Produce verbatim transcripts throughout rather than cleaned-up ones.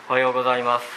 おはようございます。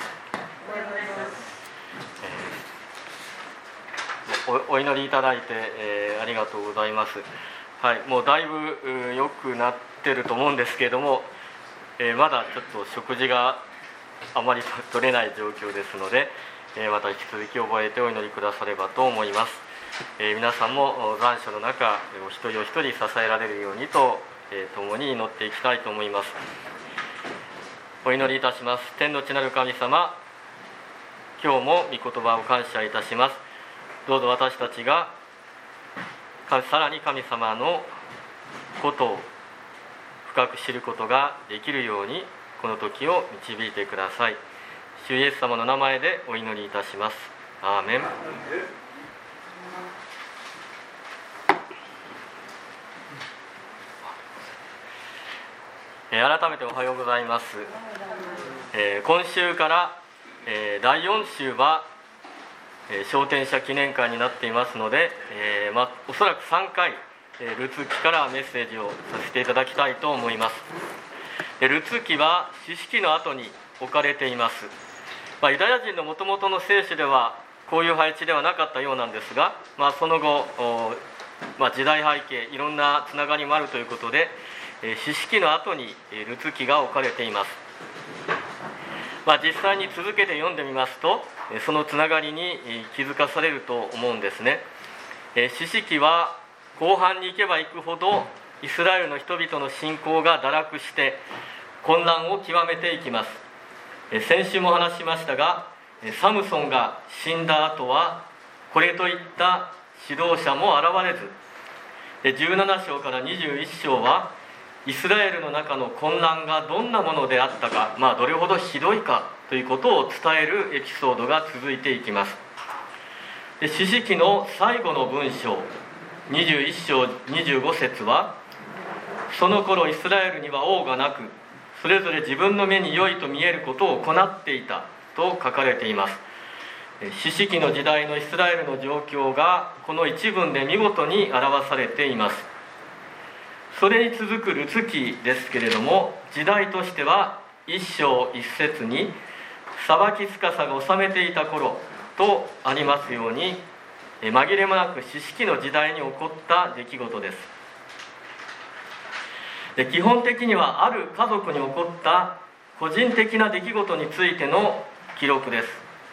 えー、お, お祈りいただいて、えー、ありがとうございます。はい、もうだいぶ良くなってると思うんですけれども、えー、まだちょっと食事があまり取れない状況ですので、えー、また引き続き覚えてお祈りくださればと思います。えー、皆さんも残暑の中、お一人お一人支えられるようにと、えー、共に祈っていきたいと思います。お祈りいたします。天の地なる神様、今日も御言葉を感謝いたします。どうぞ私たちがさらに神様のことを深く知ることができるように、この時を導いてください。主イエス様の名前でお祈りいたします。アーメン。えー、改めておはようございます。えー、今週から、えー、だいよん週は、えー、昇天者記念会になっていますので、えーま、おそらくさんかい、えー、ルツ記からメッセージをさせていただきたいと思います。でルツ記は四式の後に置かれています。まあ、ユダヤ人のもともとの聖書ではこういう配置ではなかったようなんですが、まあ、その後、まあ、時代背景いろんなつながりもあるということで、四式の後にルツ記が置かれています。まあ、実際に続けて読んでみますと、そのつながりに気づかされると思うんですね。四式は後半に行けば行くほどイスラエルの人々の信仰が堕落して混乱を極めていきます。先週も話しましたが、サムソンが死んだ後はこれといった指導者も現れず、じゅうなな章からにじゅういち章はイスラエルの中の混乱がどんなものであったか、まあ、どれほどひどいかということを伝えるエピソードが続いていきます。で四式の最後の文章にじゅういち章にじゅうご節は、その頃イスラエルには王がなく、それぞれ自分の目に良いと見えることを行っていたと書かれています。四式の時代のイスラエルの状況がこの一文で見事に表されています。それに続くルツ記ですけれども、時代としては一章一節に裁き司が治めていた頃とありますように、紛れもなく四式の時代に起こった出来事です。で基本的にはある家族に起こった個人的な出来事についての記録です。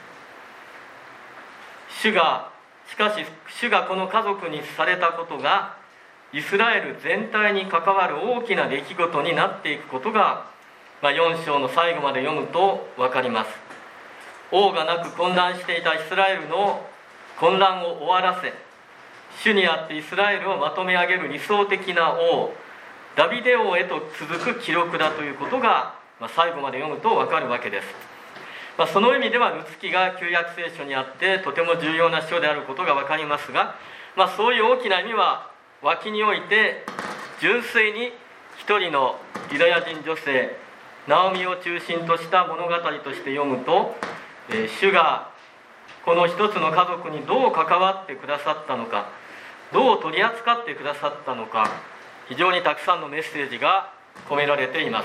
主がしかし主がこの家族にされたことがイスラエル全体に関わる大きな出来事になっていくことが、まあ、よん章の最後まで読むと分かります。王がなく混乱していたイスラエルの混乱を終わらせ、主にあってイスラエルをまとめ上げる理想的な王ダビデ王へと続く記録だということが、まあ、最後まで読むと分かるわけです。まあ、その意味ではルツ記が旧約聖書にあってとても重要な書であることが分かりますが、まあ、そういう大きな意味は脇において、純粋に一人のユダヤ人女性ナオミを中心とした物語として読むと、えー、主がこの一つの家族にどう関わってくださったのか、どう取り扱ってくださったのか、非常にたくさんのメッセージが込められています。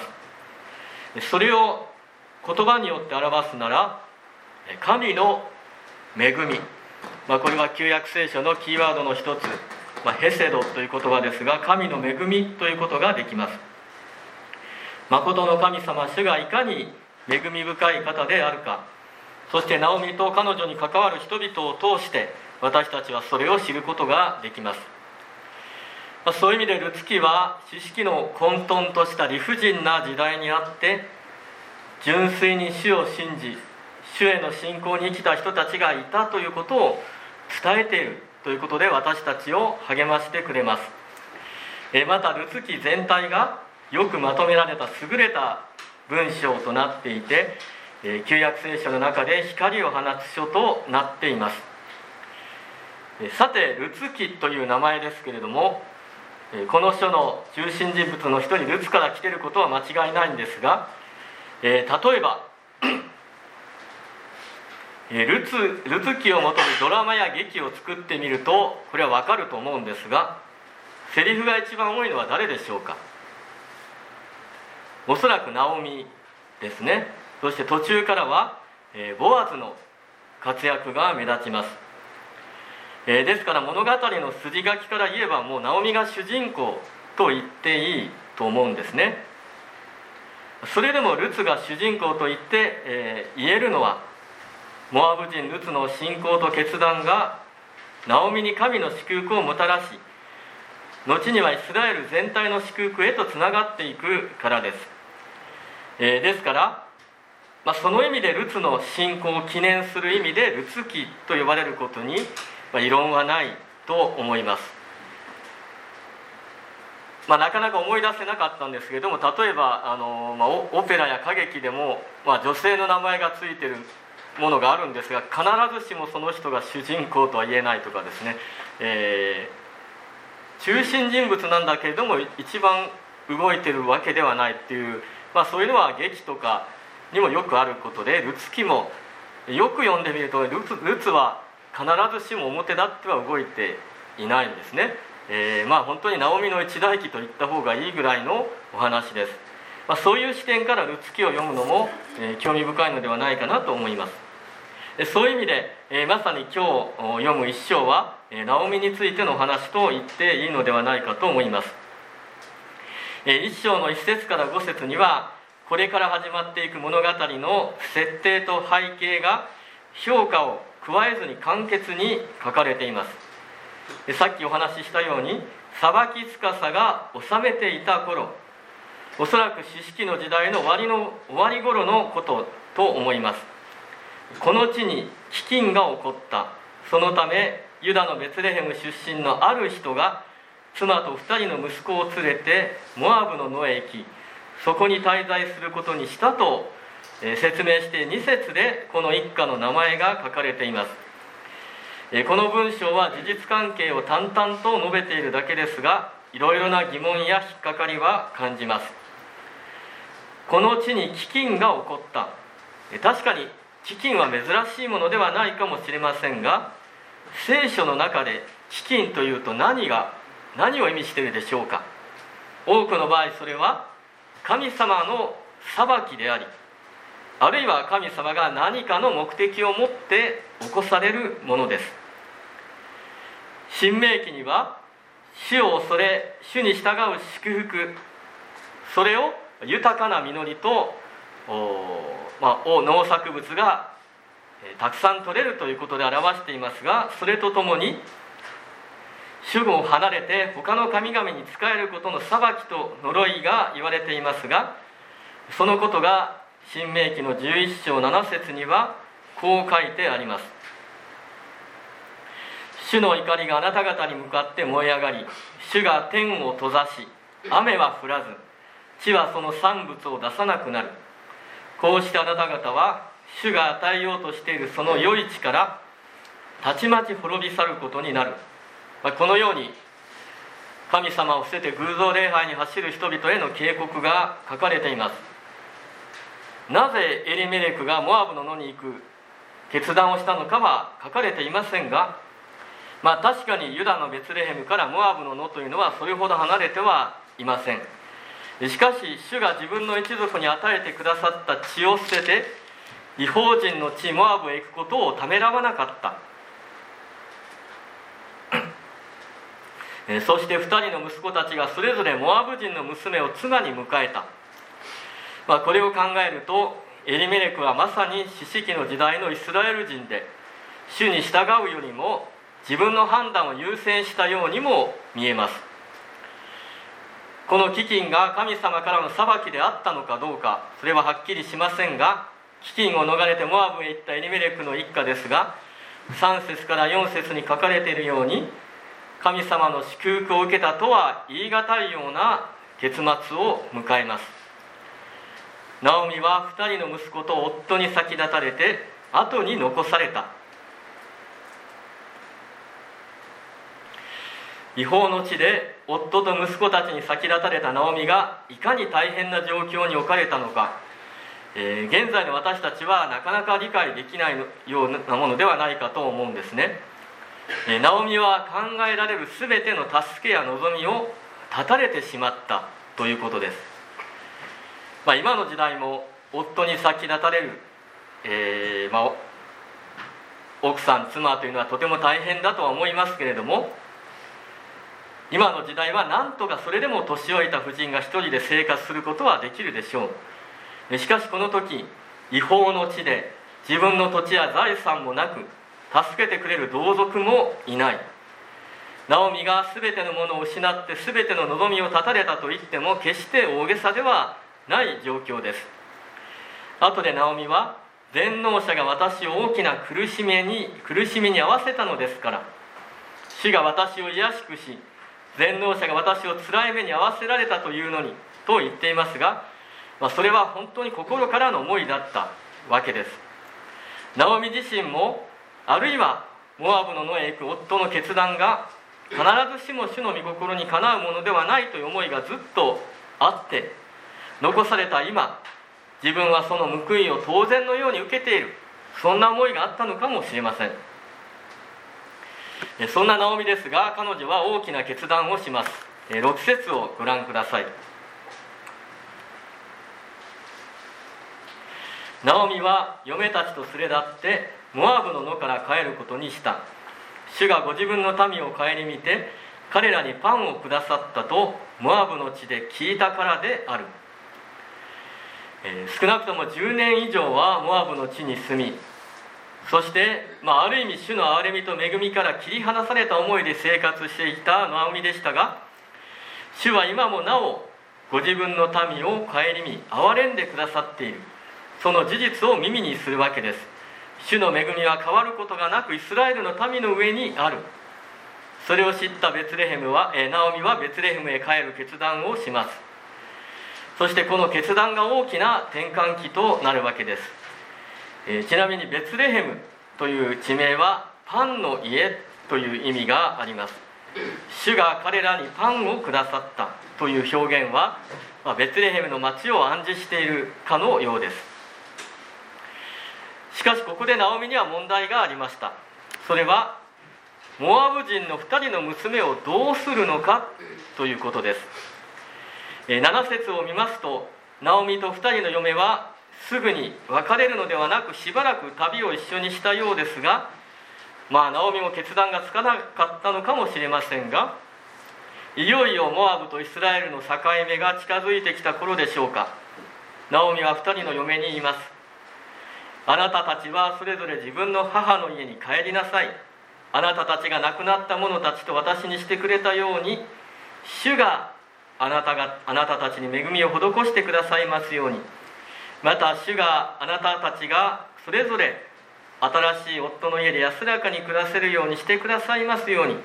それを言葉によって表すなら、神の恵み、まあ、これは旧約聖書のキーワードの一つ、まあ、ヘセドという言葉ですが、神の恵みということができます。誠の神様主がいかに恵み深い方であるか、そしてナオミと彼女に関わる人々を通して私たちはそれを知ることができます。まあ、そういう意味でルツ記は四式の混沌とした理不尽な時代にあって、純粋に主を信じ主への信仰に生きた人たちがいたということを伝えているということで、私たちを励ましてくれます。えまたルツ記全体がよくまとめられた優れた文章となっていて、え旧約聖書の中で光を放つ書となっています。えさてルツ記という名前ですけれども、えこの書の中心人物の一人ルツから来ていることは間違いないんですが、え例えばルツ、ルツ記をもとにドラマや劇を作ってみるとこれは分かると思うんですが、セリフが一番多いのは誰でしょうか。おそらくナオミですね。 そして途中からは、えー、ボアズの活躍が目立ちます。えー、ですから物語の筋書きから言えば、もうナオミが主人公と言っていいと思うんですね。それでもルツが主人公と言って、えー、言えるのは、モアブ人ルツの信仰と決断がナオミに神の祝福をもたらし、後にはイスラエル全体の祝福へとつながっていくからです。えー、ですから、まあ、その意味でルツの信仰を記念する意味でルツ記と呼ばれることに、まあ、異論はないと思います。まあ、なかなか思い出せなかったんですけれども、例えばあの、まあ、オペラや歌劇でも、まあ、女性の名前がついているものがあるんですが、必ずしもその人が主人公とは言えないとかですね、えー、中心人物なんだけれども一番動いてるわけではないっていう、まあ、そういうのは劇とかにもよくあることで、ルツ記もよく読んでみるとルツ、ルツは必ずしも表立っては動いていないんですね。えー、まあ本当にナオミの一代記と言った方がいいぐらいのお話です。まあ、そういう視点からルツ記を読むのも、えー、興味深いのではないかなと思います。えそういう意味で、えー、まさに今日読む一章は、えー、ナオミについての話と言っていいのではないかと思います。えー、一章の一節から五節には、これから始まっていく物語の設定と背景が評価を加えずに簡潔に書かれています。さっきお話ししたように、裁き司が治めていた頃、おそらく四式の時代の終わりの終わり頃のことと思います。この地に飢饉が起こった。そのためユダのベツレヘム出身のある人が妻と二人の息子を連れてモアブの野へ行き、そこに滞在することにしたと説明して、に節でこの一家の名前が書かれています。この文章は事実関係を淡々と述べているだけですが、いろいろな疑問や引っかかりは感じます。この地に飢饉が起こった。確かに飢饉は珍しいものではないかもしれませんが、聖書の中で飢饉というと何が何を意味しているでしょうか。多くの場合それは神様の裁きであり、あるいは神様が何かの目的を持って起こされるものです。申命記には、主を恐れ主に従う祝福、それを豊かな実りと、まあ、農作物がたくさん取れるということで表していますが、それとともに主語を離れて他の神々に仕えることの裁きと呪いが言われていますが、そのことが申命記のじゅういっ章なな節にはこう書いてあります。主の怒りがあなた方に向かって燃え上がり、主が天を閉ざし、雨は降らず、地はその産物を出さなくなる。こうしてあなた方は主が与えようとしているその良い地からたちまち滅び去ることになる。このように神様を捨てて偶像礼拝に走る人々への警告が書かれています。なぜエリメレクがモアブの野に行く決断をしたのかは書かれていませんが、まあ確かにユダのベツレヘムからモアブの野というのはそれほど離れてはいません。しかし主が自分の一族に与えてくださった地を捨てて異邦人の地モアブへ行くことをためらわなかった。そして二人の息子たちがそれぞれモアブ人の娘を妻に迎えた。まあ、これを考えるとエリメレクはまさに四式の時代のイスラエル人で、主に従うよりも自分の判断を優先したようにも見えます。この飢饉が神様からの裁きであったのかどうか、それははっきりしませんが、飢饉を逃れてモアブへ行ったエリメレクの一家ですが、さん節からよん節に書かれているように、神様の祝福を受けたとは言い難いような結末を迎えます。ナオミは二人の息子と夫に先立たれて後に残された。異邦の地で夫と息子たちに先立たれたナオミがいかに大変な状況に置かれたのか、えー、現在の私たちはなかなか理解できないようなものではないかと思うんですね。えー、ナオミは考えられるすべての助けや望みを断たれてしまったということです。まあ、今の時代も夫に先立たれる、えーまあ、奥さん妻というのはとても大変だとは思いますけれども、今の時代は何とかそれでも年老いた婦人が一人で生活することはできるでしょう。しかしこの時、違法の地で自分の土地や財産もなく助けてくれる同族もいない。ナオミが全てのものを失って全ての望みを絶たれたと言っても決して大げさではない状況です。後でナオミは、全能者が私を大きな苦しみに苦しみに遭わせたのですから、主が私を卑しくし、全能者が私を辛い目に遭わせられたというのにと言っていますが、まあ、それは本当に心からの思いだったわけです。ナオミ自身も、あるいはモアブの野へ行く夫の決断が必ずしも主の御心にかなうものではないという思いがずっとあって、残された今、自分はその報いを当然のように受けている、そんな思いがあったのかもしれません。そんなナオミですが、彼女は大きな決断をします。ろく節をご覧ください。ナオミは嫁たちと連れ立ってモアブの野から帰ることにした。主がご自分の民を顧みて彼らにパンをくださったとモアブの地で聞いたからである。えー、少なくともじゅうねん以上はモアブの地に住み、そして、まあ、ある意味主の憐れみと恵みから切り離された思いで生活していたナオミでしたが、主は今もなおご自分の民を顧み憐れんでくださっている、その事実を耳にするわけです。主の恵みは変わることがなくイスラエルの民の上にある。それを知ったベツレヘムは、えー、ナオミはベツレヘムへ帰る決断をします。そしてこの決断が大きな転換期となるわけです。えー、ちなみにベツレヘムという地名はパンの家という意味があります。主が彼らにパンをくださったという表現は、まあ、ベツレヘムの町を暗示しているかのようです。しかしここでナオミには問題がありました。それはモアブ人のふたりの娘をどうするのかということです。なな節を見ますと、ナオミとふたりの嫁はすぐに別れるのではなくしばらく旅を一緒にしたようですが、まあナオミも決断がつかなかったのかもしれませんが、いよいよモアブとイスラエルの境目が近づいてきた頃でしょうか。ナオミはふたりの嫁に言います。あなたたちはそれぞれ自分の母の家に帰りなさい。あなたたちが亡くなった者たちと私にしてくれたように、主があなたがあなたたちに恵みを施してくださいますように。また主があなたたちがそれぞれ新しい夫の家で安らかに暮らせるようにしてくださいますように。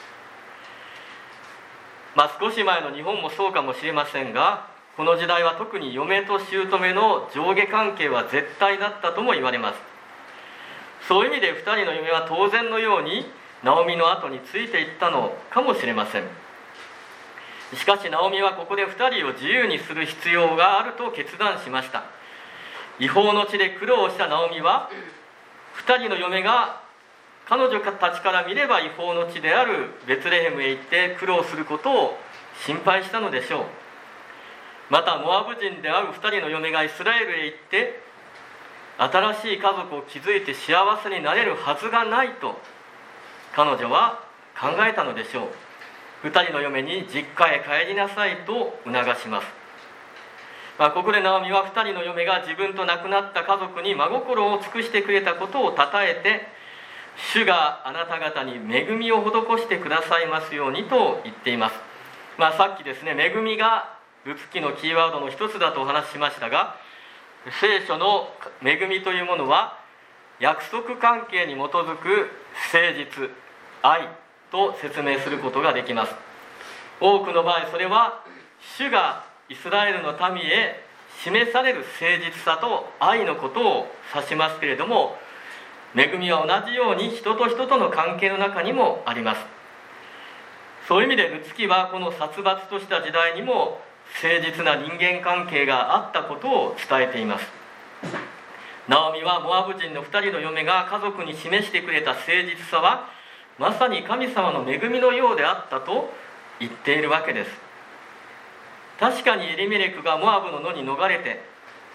まあ少し前の日本もそうかもしれませんが、この時代は特に嫁と姑の上下関係は絶対だったとも言われます。そういう意味でふたりの嫁は当然のようにナオミの後についていったのかもしれません。しかしナオミはここでふたりを自由にする必要があると決断しました。違法の地で苦労したナオミは、ふたりの嫁が彼女たちから見れば違法の地であるベツレヘムへ行って苦労することを心配したのでしょう。またモアブ人であるふたりの嫁がイスラエルへ行って新しい家族を築いて幸せになれるはずがないと彼女は考えたのでしょう。ふたりの嫁に実家へ帰りなさいと促します。まあ、ここでナオミはふたりの嫁が自分と亡くなった家族に真心を尽くしてくれたことをたたえて、主があなた方に恵みを施してくださいますようにと言っています。まあ、さっきですね、恵みがルツ記のキーワードの一つだとお話ししましたが、聖書の恵みというものは約束関係に基づく誠実、愛と説明することができます。多くの場合それは主がイスラエルの民へ示される誠実さと愛のことを指しますけれども、恵みは同じように人と人との関係の中にもあります。そういう意味でルツ記はこの殺伐とした時代にも誠実な人間関係があったことを伝えています。ナオミはモアブ人のふたりの嫁が家族に示してくれた誠実さはまさに神様の恵みのようであったと言っているわけです。確かにエリメレクがモアブの野に逃れて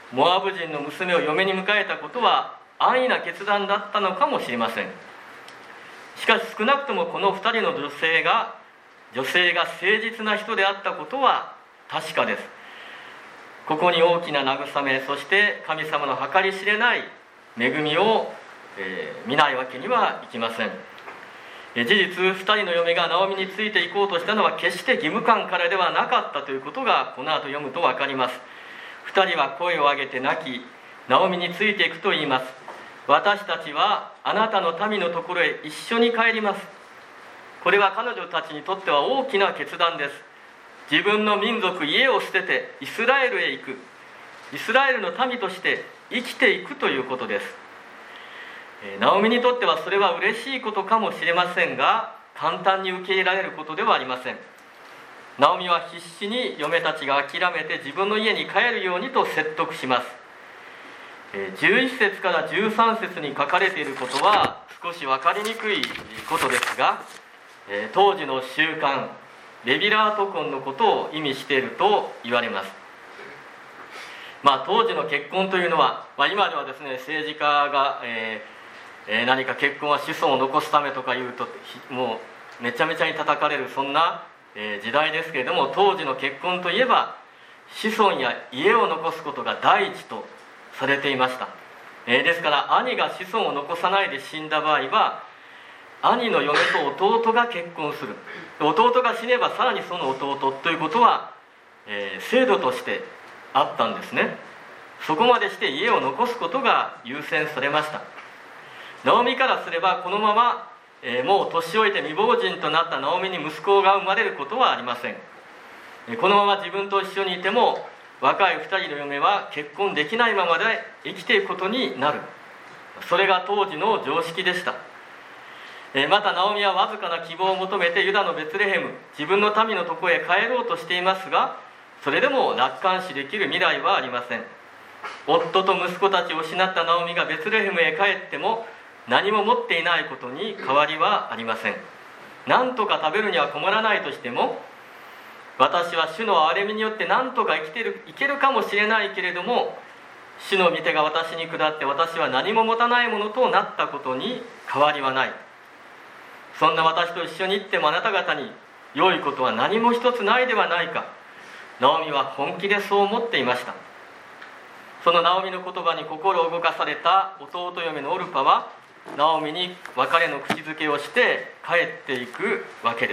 モアブ人の娘を嫁に迎えたことは安易な決断だったのかもしれません。しかし少なくともこのふたりの女性が女性が誠実な人であったことは確かです。ここに大きな慰め、そして神様の計り知れない恵みを、えー、見ないわけにはいきません。えー、事実ふたりの嫁がナオミについていこうとしたのは決して義務感からではなかったということがこの後読むと分かります。ふたりは声を上げて泣き、ナオミについていくと言います。私たちはあなたの民のところへ一緒に帰ります。これは彼女たちにとっては大きな決断です。自分の民族、家を捨ててイスラエルへ行く、イスラエルの民として生きていくということです。ナオミにとってはそれは嬉しいことかもしれませんが、簡単に受け入れられることではありません。ナオミは必死に嫁たちが諦めて自分の家に帰るようにと説得します。じゅういっ節からじゅうさん節に書かれていることは少し分かりにくいことですが、当時の習慣、レビラート婚のことを意味していると言われます。まあ、当時の結婚というのは、まあ、今ではですね、政治家が、えーえー、何か結婚は子孫を残すためとか言うともうめちゃめちゃに叩かれる、そんな、えー、時代ですけれども、当時の結婚といえば子孫や家を残すことが第一とされていました。えー、ですから兄が子孫を残さないで死んだ場合は兄の嫁と弟が結婚する、弟が死ねばさらにその弟ということは、えー、制度としてあったんですね。そこまでして家を残すことが優先されました。ナオミからすればこのまま、えー、もう年老いて未亡人となったナオミに息子が生まれることはありません。えー、このまま自分と一緒にいても若い二人の嫁は結婚できないままで生きていくことになる。それが当時の常識でした。またナオミはわずかな希望を求めてユダのベツレヘム、自分の民のところへ帰ろうとしていますが、それでも楽観視できる未来はありません。夫と息子たちを失ったナオミがベツレヘムへ帰っても何も持っていないことに変わりはありません。何とか食べるには困らないとしても、私は主の憐れみによって何とか生きてる、いけるかもしれないけれども、主の御手が私に下って私は何も持たないものとなったことに変わりはない。そんな私と一緒に行ってもあなた方に良いことは何も一つないではないか。ナオミは本気でそう思っていました。そのナオミの言葉に心を動かされた弟嫁のオルパはナオミに別れの口づけをして帰っていくわけです。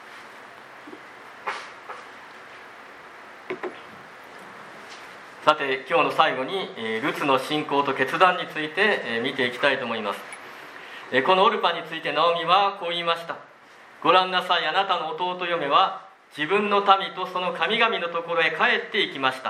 さて今日の最後にルツの信仰と決断について見ていきたいと思います。このオルパについてナオミはこう言いました。ご覧なさい、あなたの弟嫁は自分の民とその神々のところへ帰っていきました。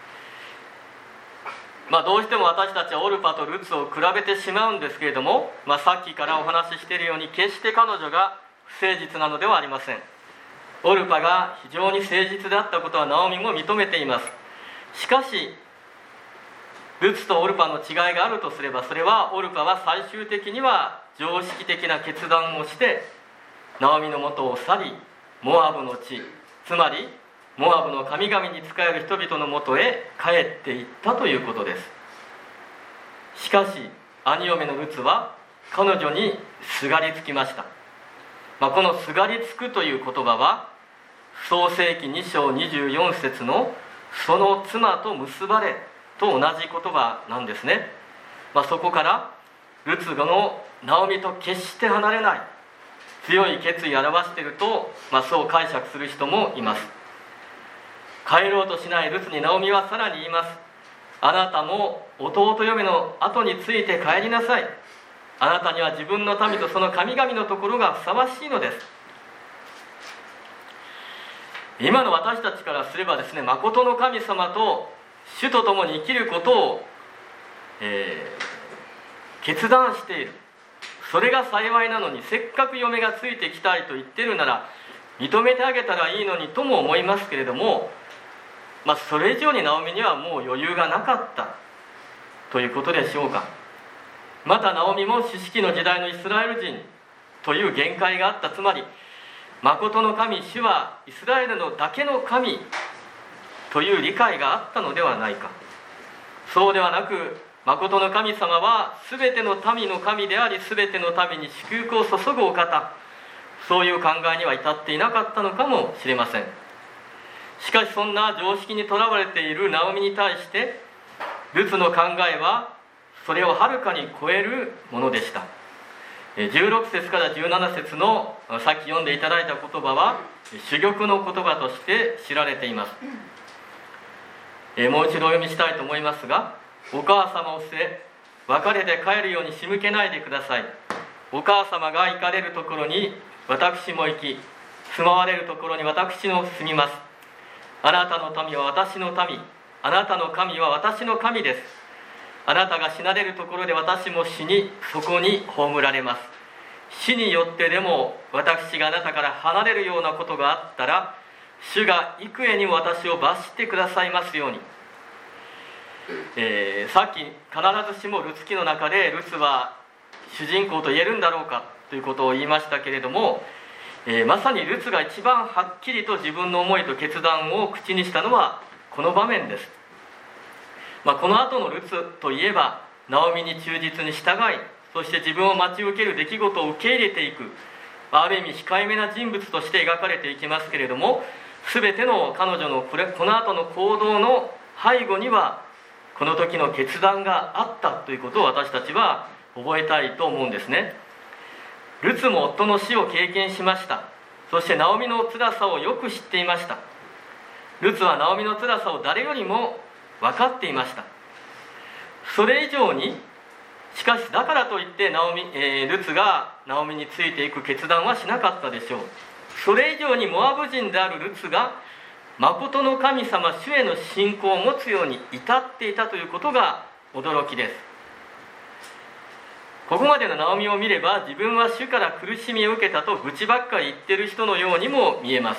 まあ、どうしても私たちはオルパとルツを比べてしまうんですけれども、まあ、さっきからお話ししているように決して彼女が不誠実なのではありません。オルパが非常に誠実であったことはナオミも認めています。しかしルツとオルパの違いがあるとすれば、それはオルパは最終的には常識的な決断をしてナオミの元を去り、モアブの地、つまりモアブの神々に仕える人々のもとへ帰っていったということです。しかし兄嫁のルツは彼女にすがりつきました。まあ、このすがりつくという言葉は創世記に章にじゅうよん節のその妻と結ばれと同じ言葉なんですね。まあ、そこからルツのナオミと決して離れない強い決意を表していると、まあ、そう解釈する人もいます。帰ろうとしないルツにナオミはさらに言います。あなたも弟嫁の後について帰りなさい。あなたには自分の民とその神々のところがふさわしいのです。今の私たちからすればですね、誠の神様と主と共に生きることを、えー、決断している、それが幸いなのに、せっかく嫁がついてきたいと言ってるなら認めてあげたらいいのにとも思いますけれども、まあ、それ以上にナオミにはもう余裕がなかったということでしょうか。またナオミも四式の時代のイスラエル人という限界があった。つまり誠の神主はイスラエルのだけの神という理解があったのではないか。 そうではなく、誠の神様はすべての民の神であり、すべての民に祝福を注ぐお方、そういう考えには至っていなかったのかもしれません。しかしそんな常識にとらわれているナオミに対して、ルツの考えはそれをはるかに超えるものでした。じゅうろく節からじゅうなな節のさっき読んでいただいた言葉は珠玉の言葉として知られています。もう一度お読みしたいと思いますが、お母様を捨て別れて帰るように仕向けないでください。お母様が行かれるところに私も行き、住まわれるところに私も住みます。あなたの民は私の民、あなたの神は私の神です。あなたが死なれるところで私も死に、そこに葬られます。死によってでも私があなたから離れるようなことがあったら、主が幾重にも私を罰してくださいますように。えー、さっき必ずしもルツ記の中でルツは主人公と言えるんだろうかということを言いましたけれども、えー、まさにルツが一番はっきりと自分の思いと決断を口にしたのはこの場面です。まあ、この後のルツといえばナオミに忠実に従い、そして自分を待ち受ける出来事を受け入れていく、ある意味控えめな人物として描かれていきますけれども、全ての彼女のこれこの後の行動の背後にはこの時の決断があったということを私たちは覚えたいと思うんですね。ルツも夫の死を経験しました。そしてナオミの辛さをよく知っていました。ルツはナオミの辛さを誰よりも分かっていました。それ以上に、しかしだからといってナオミ、えー、ルツがナオミについていく決断はしなかったでしょう。それ以上にモアブ人であるルツが誠の神様主への信仰を持つように至っていたということが驚きです。ここまでのナオミを見れば、自分は主から苦しみを受けたと愚痴ばっかり言ってる人のようにも見えます。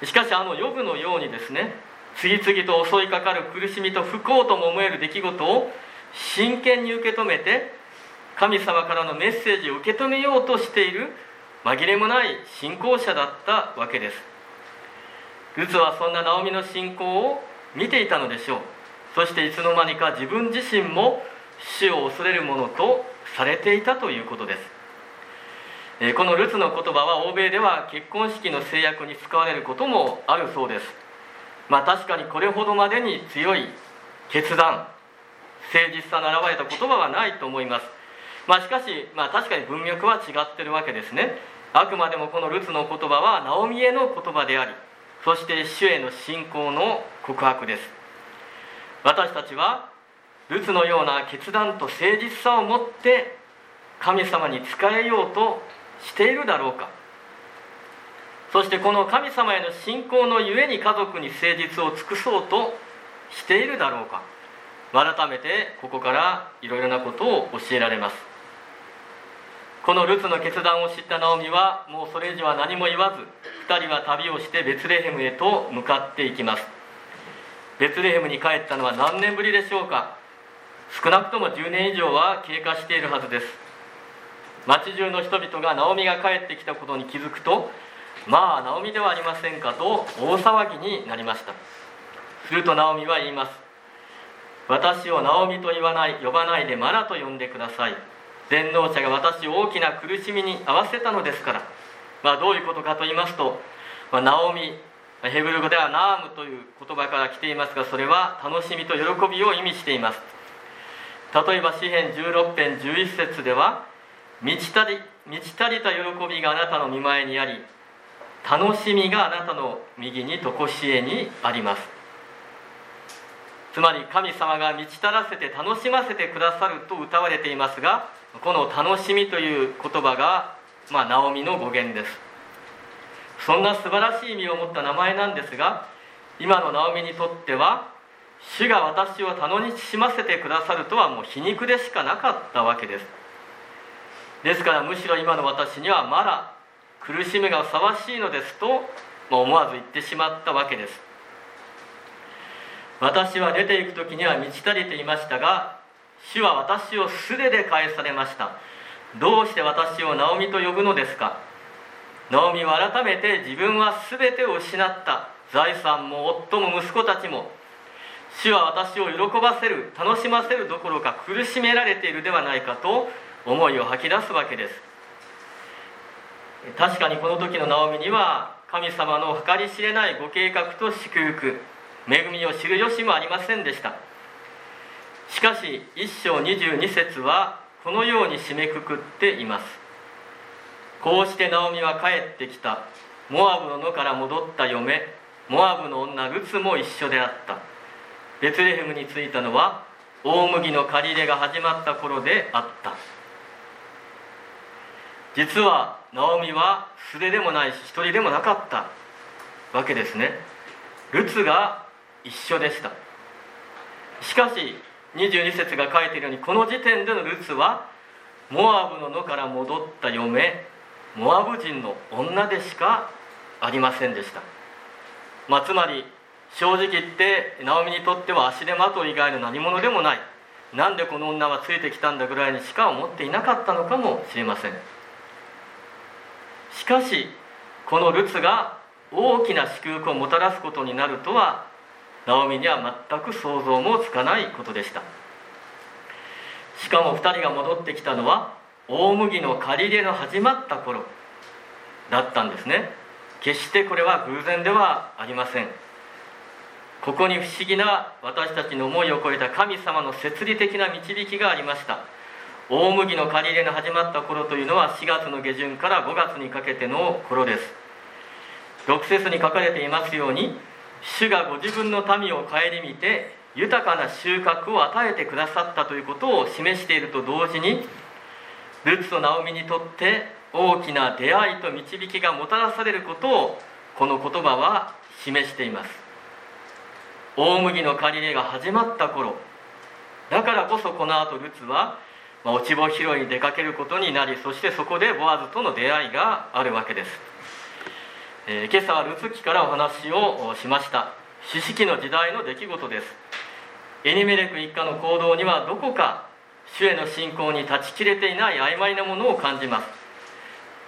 しかしあのヨブのようにですね、次々と襲いかかる苦しみと不幸とも思える出来事を真剣に受け止めて、神様からのメッセージを受け止めようとしている紛れもない信仰者だったわけです。ルツはそんなナオミの信仰を見ていたのでしょう。そしていつの間にか自分自身も主を恐れるものとされていたということです。このルツの言葉は欧米では結婚式の制約に使われることもあるそうです。まあ確かにこれほどまでに強い決断、誠実さの表れた言葉はないと思います。まあしかし、まあ確かに文脈は違ってるわけですね。あくまでもこのルツの言葉はナオミへの言葉であり、そして主への信仰の告白です。私たちはルツのような決断と誠実さを持って神様に仕えようとしているだろうか。そしてこの神様への信仰のゆえに家族に誠実を尽くそうとしているだろうか。改めてここからいろいろなことを教えられます。このルツの決断を知ったナオミはもうそれ以上は何も言わず、二人は旅をしてベツレヘムへと向かっていきます。ベツレヘムに帰ったのは何年ぶりでしょうか。少なくともじゅうねん以上は経過しているはずです。町中の人々がナオミが帰ってきたことに気づくと、まあナオミではありませんかと大騒ぎになりました。するとナオミは言います。私をナオミと言わない呼ばないでマラと呼んでください。全能者が私を大きな苦しみに合わせたのですから。まあどういうことかと言いますと、まあ、ナオミ、ヘブル語ではナームという言葉から来ていますが、それは楽しみと喜びを意味しています。例えば詩編じゅうろく編じゅういち節では、満ち足り満ち足りた喜びがあなたの御前にあり、楽しみがあなたの右に常しえにあります。つまり神様が満ち足らせて楽しませてくださると謳われていますが、この楽しみという言葉が、まあ、ナオミの語源です。そんな素晴らしい意味を持った名前なんですが、今のナオミにとっては主が私を楽しませてくださるとはもう皮肉でしかなかったわけです。ですからむしろ今の私にはまだ苦しみがふさわしいのですと、まあ、思わず言ってしまったわけです。私は出ていく時には満ち足りていましたが、主は私を素手で返されました。どうして私をナオミと呼ぶのですか。ナオミは改めて自分は全てを失った、財産も夫も息子たちも主は私を喜ばせる、楽しませるどころか苦しめられているではないかと思いを吐き出すわけです。確かにこの時のナオミには神様の計り知れないご計画と祝福、恵みを知る由もありませんでした。しかし一章にじゅうに節はこのように締めくくっています。こうしてナオミは帰ってきた。モアブの野から戻った嫁、モアブの女ルツも一緒であった。ベツレヘムに着いたのは大麦の刈り入れが始まった頃であった。実はナオミは素手でもないし一人でもなかったわけですね。ルツが一緒でした。しかしにじゅうに節が書いているように、この時点でのルツはモアブの野から戻った嫁、モアブ人の女でしかありませんでした。まあ、つまり正直言ってナオミにとっては足手まとい以外の何者でもない、なんでこの女はついてきたんだぐらいにしか思っていなかったのかもしれません。しかしこのルツが大きな祝福をもたらすことになるとはナオミには全く想像もつかないことでした。しかもふたりが戻ってきたのは大麦の刈り入れの始まった頃だったんですね。決してこれは偶然ではありません。ここに不思議な私たちの思いを超えた神様の摂理的な導きがありました。大麦の刈り入れの始まった頃というのはしがつの下旬からごがつにかけての頃です。ろく節に書かれていますように、主がご自分の民を顧みて豊かな収穫を与えてくださったということを示していると同時に、ルツとナオミにとって大きな出会いと導きがもたらされることをこの言葉は示しています。大麦の刈り入れが始まった頃だからこそ、この後ルツは、まあ、落ち穂拾いに出かけることになり、そしてそこでボアズとの出会いがあるわけです。えー、今朝はルツ記からお話をしました。四式の時代の出来事です。エリメレク一家の行動にはどこか主への信仰に断ち切れていない曖昧なものを感じます。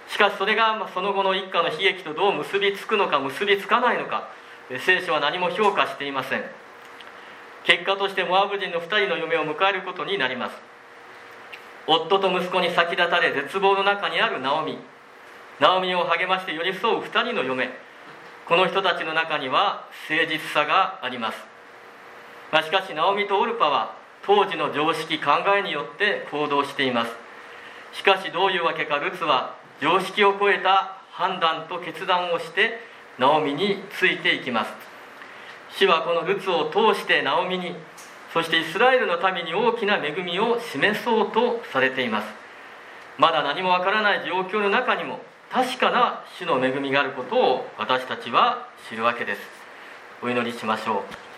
しかしそれがその後の一家の悲劇とどう結びつくのか結びつかないのか、聖書は何も評価していません。結果としてモアブ人のふたりの嫁を迎えることになります。夫と息子に先立たれ絶望の中にあるナオミ、ナオミを励まして寄り添うふたりの嫁、この人たちの中には誠実さがあります。まあ、しかしナオミとオルパは当時の常識考えによって行動しています。しかしどういうわけかルツは常識を超えた判断と決断をしてナオミについていきます。主はこのルツを通してナオミに、そしてイスラエルの民に大きな恵みを示そうとされています。まだ何もわからない状況の中にも確かな主の恵みがあることを私たちは知るわけです。お祈りしましょう。